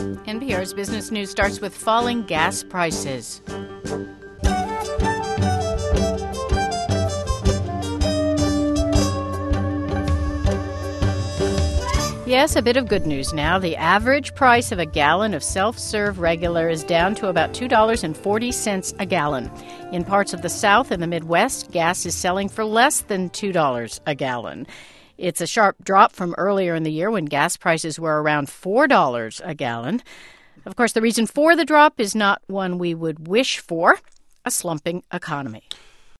NPR's Business News starts with falling gas prices. Yes, a bit of good news now. The average price of a gallon of self-serve regular is down to about $2.40 a gallon. In parts of the South and the Midwest, gas is selling for less than $2 a gallon. It's a sharp drop from earlier in the year when gas prices were around $4 a gallon. Of course, the reason for the drop is not one we would wish for, a slumping economy.